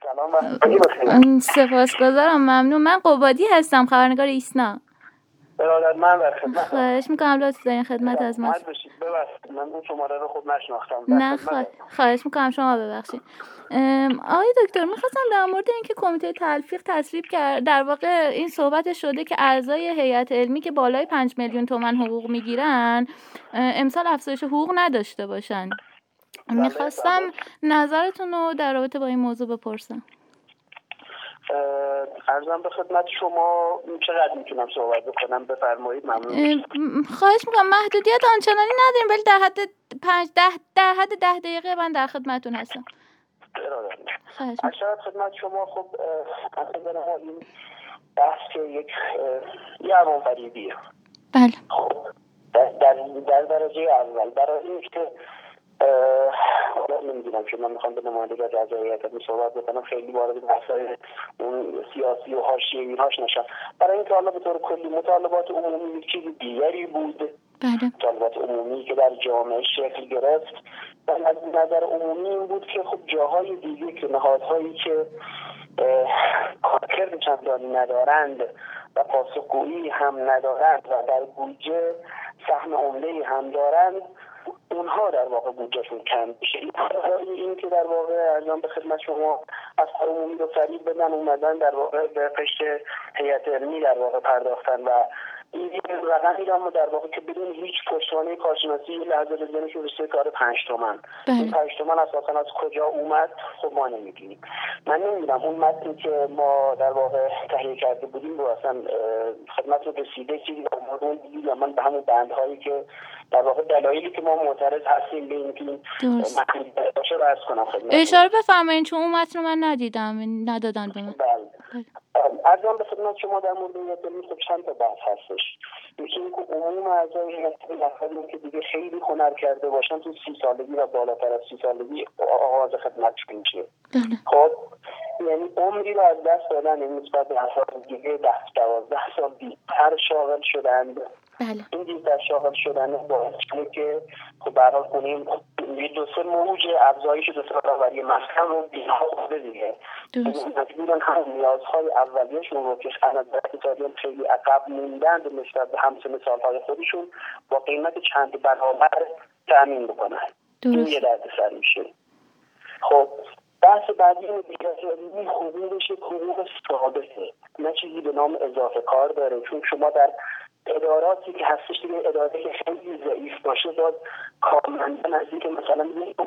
سلام و سپاسگزارم، ممنون. من قبادی هستم، خبرنگار ایسنا. برادر من در خدمت. خواهش میکنم لطف دارین خدمت از ما. ببخشید من اون شماره رو خوب نشناختم. نه خواهش میکنم، شما ببخشید. آقای دکتر میخواستم در مورد اینکه کمیته تلفیق تصویب کرد، در واقع این صحبت شده که اعضای هیئت علمی که بالای 5 میلیون تومان حقوق میگیرن امسال افزایش حقوق نداشته باشن. میخواستم نظرتون رو در رابطه با این موضوع بپرسم. عرضم به خدمت شما چقدر میتونم صحبت بکنم؟ بفرمایید. ممنون. خواهش میکنم. محدودیت آنچنانی نداریم ولی در حد 10 دقیقه من در خدمتتون هستم. ارشد خدمت شما. خب اصلا ما این بحث که یه عوام فریبیه. بله. خب در درجه اول برای این که نمیدونم که من میخوام به نمایندگی از رضایت صحبت بکنم، خیلی وارد بحث‌های اون سیاسی و حاشیه اینهاش نشم. برای اینکه حالا به طور کلی مطالبات عمومی یک چیز دیگری بود. بله. مطالبات عمومی که در جامعه شکل گرفت و از نظر عمومی این بود که خب جاهای دیگه که نهادهایی که کارکرد چندانی ندارند و پاسخگویی هم ندارند و در بودجه سهم عمده‌ای هم دارند، اونها در واقع بودجهشون کم میشه. این که در واقع ارزم به خدمت شما افکار عمومی رو فریب بدن اومدن در واقع به قشر هیئت علمی در واقع پرداختن و این رقمی رو در واقع که بدون هیچ پشتوانه کارشناسی لحظه بزنش رسیده کار 5 تومن. این 5 تومن اساسا از کجا اومد؟ خب ما نمیدونیم. من نمیدونم اون متنی که ما در واقع تهیه کرده بودیم رو اصلا خدمت رو رسیده چیزی در مورد اون دیدید یا من به همون بندهایی که در واقع دلایلی که ما معترض هستیم به این که متن باشه رو عرض کنم خدمت. اشاره بفرمایید چون اون متن رو من ندادن به من. بله. ارزم به خدمت شما در مورد هیئت علمی خب چند تا بحث هستش. یکی اینکه عموم اعضای هیئت علمی که دیگه خیلی هنر کرده باشن تو 30 سالگی و بالاتر از 30 سالگی آغاز خدمتشون میشه. خب یعنی عمری رو از دست دادن، این نسبت به افراد دیگه 10-12 سال بیشتر شاغل شدند. بله. این دیگر شاغل شدن باعث شده که خب به هر حال کنیم یه 2-3 موج افزایش دستاوردی مسکن رو بی‌ها خورده دیگه. مجبورن هم نیازهای اولیه‌شون رو که از نظر اقتصادی خیلی عقب موندند نسبت به همسن سالهای خودشون با قیمت چند برابر تامین بکنن. این یه دردسر میشه. خب بحث بعدی این دیگه حقوقش حقوق ثابته، نه چیزی به نام اضافه کار داره. چون شما در اداراتی که هستش دیگه اداره که خیلی ضعیف باشه باز کارمندان نزدیک مثلا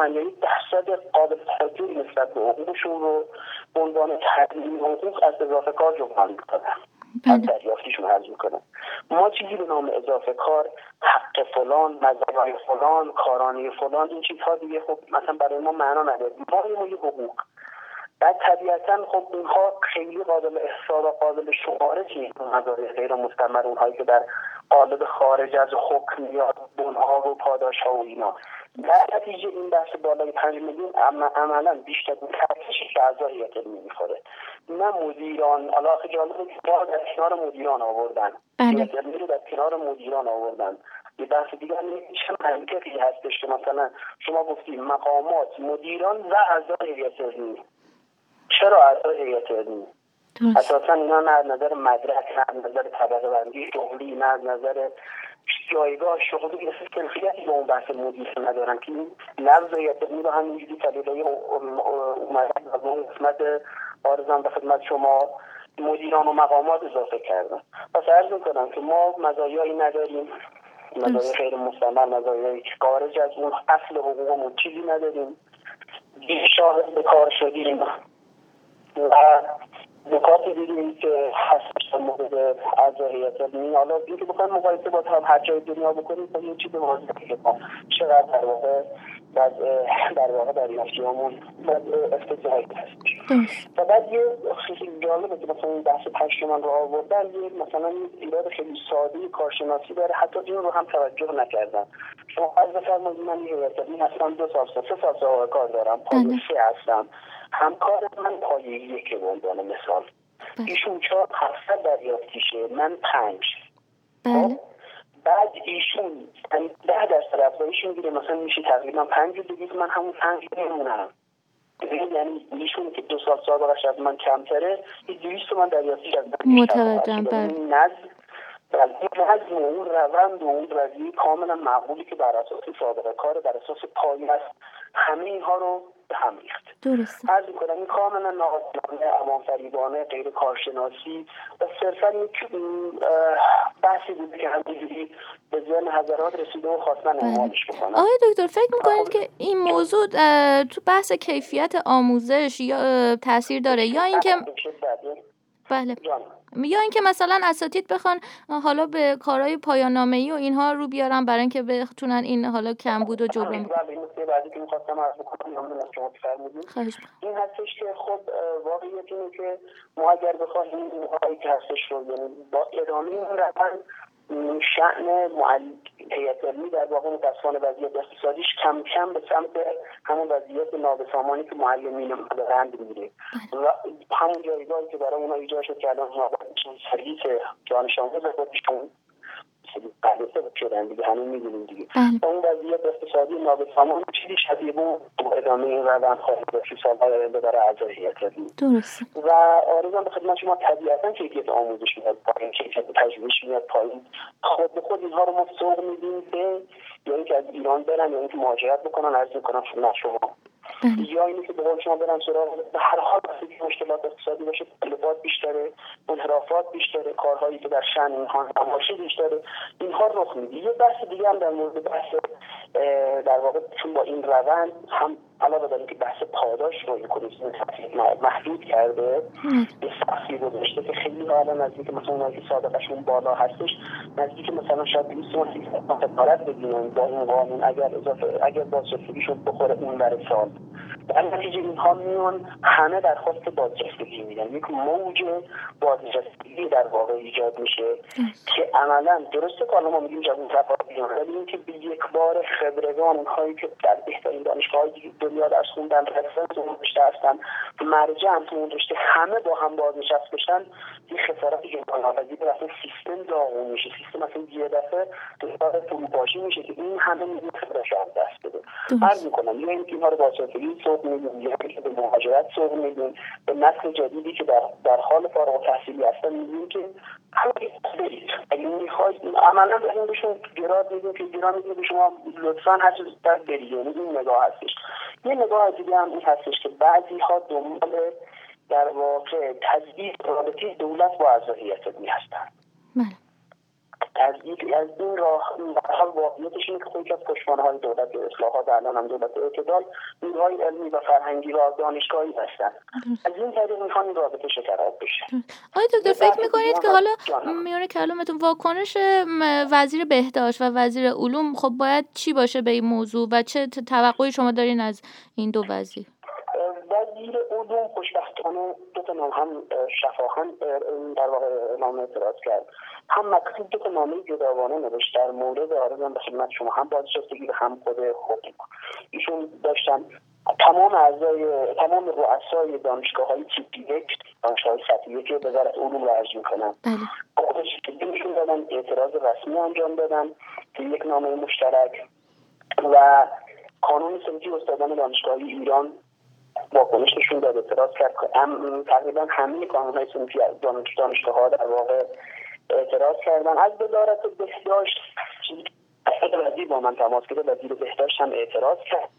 1% قابل توجهی نسبت به حقوقشون رو به عنوان تضمین حقوق از اضافه کار جبران میکنن، از دریافتیشون حذف میکنن. ما چیزی به نام اضافه کار، حق فلان، مزایای فلان، کارانی فلان، این چیزها دیگه خب مثلا برای ما معنا نداره. ما این حقوق بعد طبیعتاً خب اونها خیلی قابل احصا و قابل شمارش نیست. مزایای غیر مستمر اونهایی که در قالب خارج از حکم یا بنها و پاداش‌ها و اینا، در نتیجه این بحث بالای 5 میلیون عملاً بیشتر کارکشی که اعضای هیئت علمی میخوره، نه مدیران. علاقه جالبه که در کنار مدیران آوردن، هیئت علمی رو در کنار مدیران آوردن. یه بحث دیگه چه منطقی هستش که مثلا شما گفتید مقامات، مدیران و اعضای هیئت علمی. چرا اعضای هیئت علمی؟ اساسا اینا نه از نظر مدرک، نه از نظر طبقه بندی شغلی، نه از نظر جایگاه شغلی کیفیتی به اون بحث مدیر ندارن که این لفظ هیئت علمی رو همینجوری طبیعی اومدن از اون قسمت عارضم به خدمت شما مدیران و مقامات اضافه کردن. پس عرض میکنم که ما مزایایی نداریم، مزایای غیر مستمر، مزایایی خارج از اون اصل حقوقمون چیزی نداریم. شاهد به کار شدیم و نکات دیگه که هستش در مورد اعضای هیئت علمی، حالا اینکه بخوایم مقایسه با هر جای دنیا بکنیم تا یه چیز واضحه که ما چقدر در واقع در نفسیامون افتضاحی هستش. و بعد یه خیلی جالبه که مثلا این بحث 5 تومن رو آوردن، یه مثلا ایراد خیلی ساده کارشناسی داره، حتی این رو هم توجه نکردن. شما از بفرمایید من هیئت علمی هستم 2 سال 3 سال کار دارم، پایه 3 هستم، همکار من پایه 1 به عنوان مثال، ایشون 400 دریافتیشه، من 5. بعد ایشون 10% افزایش میگیره، مثلا میشه تقریبا 5 دیگه، من همون 5 میمونم. یعنی ایشون که 2 سال سابقش از من کمتره، 200 تومن دریافتی از من متوجهم. این نظم و اون روند و اون قضیه کاملا معقولی که بر اساس سابقه کار، بر اساس پایه است، همه اینها رو به هم ریخت. درسته. عرض می‌کنم این کاملا ناقصانه، امان‌فریبانه، غیر کارشناسی و صرفا یک بحثی بوده که همینجوری به ذهن حضرات رسیده و خواستن اعمالش بکنن. آقای دکتر فکر می‌کنید که این موضوع تو بحث کیفیت آموزش یا تاثیر داره یا اینکه بله یا اینکه مثلا اساتید بخوان حالا به کارهای پایان نامه‌ای و اینها رو بیارن برای اینکه بتونن این حالا کمبود و جبران کنن؟ بله، این نکته بعدی که می‌خواستم عرض بکنم ممنون از شما فرمودید. این هستش که خب واقعیت اینه که ما اگر بخوایم این کاری که هستش رو یعنی با ادامه این روند شأن هیئت علمی در واقع متأسفانه وضعیت اقتصادیش کم کم به سمت همون وضعیت نابسامانی که معلمین دارند میره و همون جایگاهی که برای اونها ایجاد شد که الان سرویس دانش آموز خودشون قلعه شدن دیگه، همین میدونیم دیگه. اون وضعیت اقتصادی نابسامان چیزی شبیه به ادامه این روند خواهد داشت سال‌های آینده برای اعضای هیئت علمی. درسته. و آرزوام به خدمت شما طبیعتاً کیفیت آموزش میاد پایین، کیفیت پژوهش میاد پایین. خود به خود اینها رو ما سوق میدیم به یا اینکه از ایران برن یا اینکه مهاجرت بکنن. عرض میکنم شما یا اینی که به قول شما برن سراغ به هر حال وقتی مشکلات اقتصادی باشه تلفات بیشتره، انحرافات بیشتره، کارهایی که در شأن اینها نباشه بیشتره، اینها رخ میده. یه بحث دیگه هم در مورد بحث در واقع چون با این روند هم علاوه بر اینکه بحث پاداش رو کمیسیون محدود کرده، یه سقفی گذاشته که خیلی الان نزدیک مثلا اونایی که سابقه‌شون بالا هستش نزدیک مثلا شاید 200 تومن خسارت بگیرن با این قانون اگر بازرسیشون بخوره اون بر سال. در نتیجه اینها میان همه درخواست بازرسیدگی میدن، یک موج بازرسیدگی در واقع ایجاد میشه که عملا درسته که ما میگیم جوان طبقه، ولی اینکه به یک بار خبرگان اونهایی که در بهترین دانشگاه‌های دنیا درس خوندن، رفرنس اون رشته هستن، مرجع تو اون رشته، همه با هم بازنشست بشن، یه خسارت جبران‌ناپذیر به اصلا سیستم داغون میشه. سیستم اصلا یه دفعه دچار فروپاشی میشه که این همه میگه خبرش از دست بده. عرض می‌کنم یا اینکه اینها رو بازرسیدگی سوق میدیم یا اینکه به مهاجرت سوق میدیم، به نسل جدیدی که در حال فارغ التحصیلی هستن میگیم که برید اگه میخواید عملا به این بهشون گراد میدیم که گراد میدیم که شما لطفاً هر چیز زودتر برید. یعنی این نگاه هستش. یه نگاه دیگه هم این هستش که بعضی ها دنبال در واقع تضعیف رابطه دولت با اعضای هیئت علمی هستن. تضعیف از این راه در حال واقعیتش اینه که خودش از پشتوانه‌های دولت اصلاحات الان هم دولت اعتدال نیروهای علمی و فرهنگی و دانشگاهی هستن. از این طریق میخوان این رابطه شکراب بشه. آقای دکتر فکر میکنید که حالا میونه کلامتون واکنش وزیر بهداشت و وزیر علوم خب باید چی باشه به این موضوع و چه توقعی شما دارین از این دو وزیر؟ وزیر علوم خوشبختانه دو تا نام هم شفاهن در واقع نامه اعتراض کرد، هم مکتوب دو تا نامه جداگانه نوشت در مورد آرزوام به خدمت شما هم بازنشستگی و هم خود حقوق. ایشون داشتن تمام رؤسای دانشگاه‌های تیپ 1 دانشگاه‌های سطح 1 وزارت علوم رو عرض می‌کنن. خودشون دادن اعتراض رسمی انجام دادن که یک نامه مشترک و کانون سنفی استادان دانشگاهی ایران واکنش نشون داد، اعتراض کرد. تقریبا همه کانون‌های سنفی دانشگاه‌ها در واقع اعتراض کردن. از وزارت بهداشت وزیر با من تماس گرفت، وزیر بهداشت هم اعتراض کرد.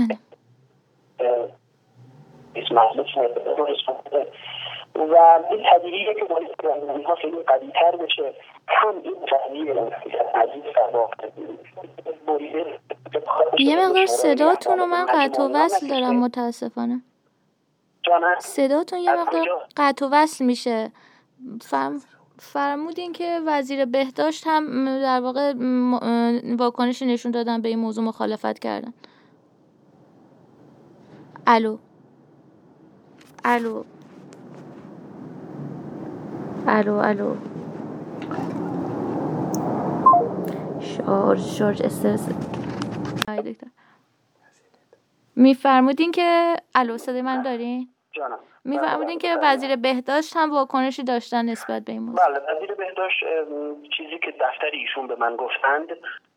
و این طبیعیه که باید اینها خیلی قوی‌تر بشه، کم این تغییر عزیز بریده. یه مقدار صداتون رو من قطع و وصل دارم متاسفانه. صداتون یه مقدار قطع و وصل میشه. فرمودین که وزیر بهداشت هم در واقع واکنشی نشون دادن به این موضوع، مخالفت کردن. الو شارژ استرس. میفرمودین که الو صدای من دارین؟ جانم. میفرمودین که وزیر بهداشت هم واکنشی داشتن نسبت به این موضوع. بله، وزیر بهداشت چیزی که دفتر ایشون به من گفتند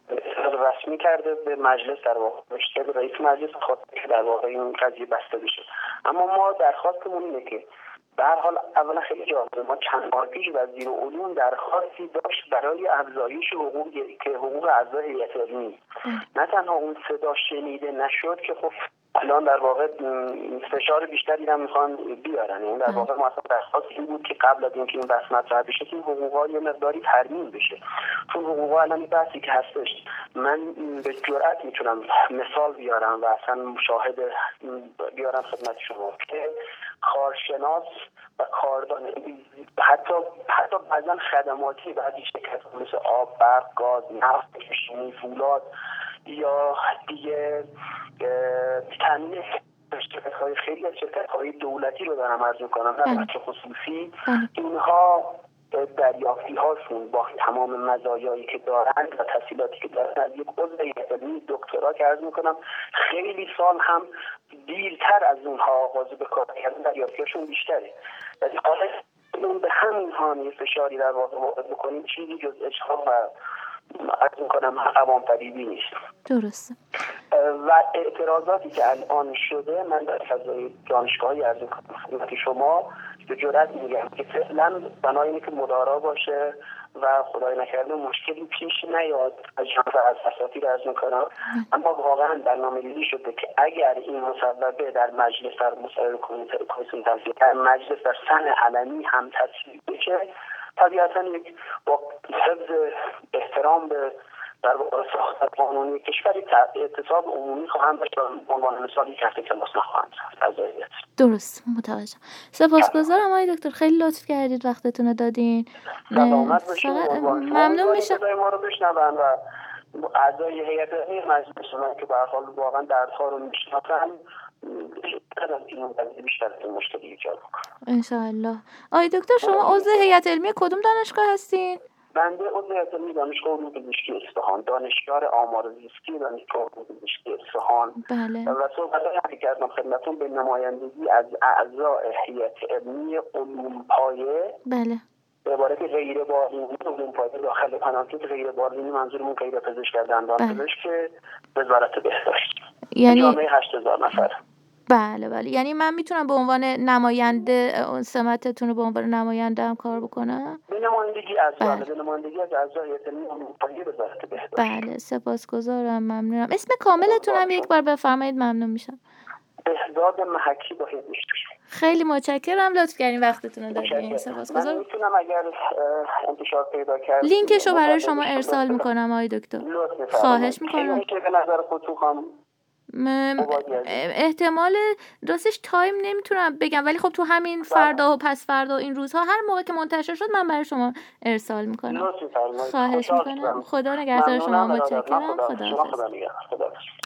رسمی کرده به مجلس، در واقع نوشته به رئیس مجلس خواسته که در واقع این قضیه بسته بشه. اما ما درخواستمون اینه که به هر حال اولا خیلی جالبه، ما چند ماه پیش وزیر علوم درخواستی داشت برای افزایش حقوق اعضای هیئت علمی. نه تنها اون صدا شنیده نشد که خب الان در واقع فشار بیشتری هم میخوان بیارن. این در واقع ما اصلا درخواست این بود که قبل از اینکه این بحث مطرح بشه این حقوقا یه مقداری ترمیم بشه، چون حقوقا الان بحثی که هستش من به جرئت میتونم مثال بیارم و اصلا شاهد بیارم خدمت شما که کارشناس و کاردان حتی بعضا خدماتی بعضی شرکت‌ها مثل آب، برق، گاز، نفت، کشتی، فولاد یا دیگه تامین شرکت‌های خیلی از شرکت‌های دولتی رو دارم عرض می‌کنم نه بچه خصوصی، اینها دریافتی هاشون با تمام مزایایی که دارن و تحصیلاتی که دارن از یک عضو هیئت علمی دکترا که عرض می‌کنم خیلی سال هم دیرتر از اونها آغاز به کار کردن دریافتیشون بیشتره. ولی حالا به همین هانی فشاری در واقع وارد بکنیم چیزی جز اشهام و عرض می‌کنم عوام طبیبی نیست. درسته. و اعتراضاتی که الان شده من در فضای دانشگاهی عرض می‌کنم خدمت شما به جرئت میگم که فعلا بنای اینه که مدارا باشه و خدای نکرده مشکلی پیش نیاد از جانب از اساتید عرض می‌کنم، اما واقعا برنامه‌ریزی شده که اگر این مصوبه در مجلس در مصوبه کمیسیون تصویب در مجلس در سن علنی هم تصویب بشه، طبیعتاً یک با حفظ احترام به در واقع ساختار قانونی کشوری اعتصاب عمومی خواهند داشت و به عنوان مثالی که تحت کلاس نخواهند رفت. درست، متوجه. سپاسگزارم آقای دکتر، خیلی لطف کردید وقتتون رو دادین. ممنون میشم ما رو بشنون و اعضای هیئت علمی مجلس ما که به هر حال واقعا دردها رو میشناسن بیشتر از این مشکلی ایجاد کنه ان شاء الله. آقای دکتر شما عضو هیئت علمی کدوم دانشگاه هستین؟ بنده عضو هیئت علمی دانشگاه علوم پزشکی اصفهان، دانشیار آمار زیستی دانشگاه علوم پزشکی اصفهان. بله. و صحبتایی که کردم خدمتتون به نمایندگی از اعضای هیئت علمی علوم پایه. بله. به عبارت غیر بالینی علوم پایه داخل پناهجویان، غیر بالینی منظورمون غیر پزشک دندان پزشک وزارت بهداشت. یعنی جامعه 8000 نفر. بله. یعنی من میتونم به عنوان نماینده سمتتون رو به عنوان نماینده هم کار بکنم؟ به نمایندگی از اعضای هیئت علمی علوم پایه وزارت بهداشت. بله، سپاسگزارم، ممنونم. اسم کاملتون هم یک بار بفرمایید، ممنون میشم. بهزاد محکی با هیئت. خیلی متشکرم، لطف کردین وقتتون رو دادین. سپاسگزارم. من میتونم اگر انتشار پیدا کرد لینکشو برای شما ارسال میکنم آقای دکتر. خواهش میکنم. که به نظر خودتون هم احتمال راستش تایم نمیتونم بگم، ولی خب تو همین فردا و پس فردا این روزها هر موقع که منتشر شد من برای شما ارسال میکنم. خواهش میکنم. خدا نگهدار شما. متشکرم. خدا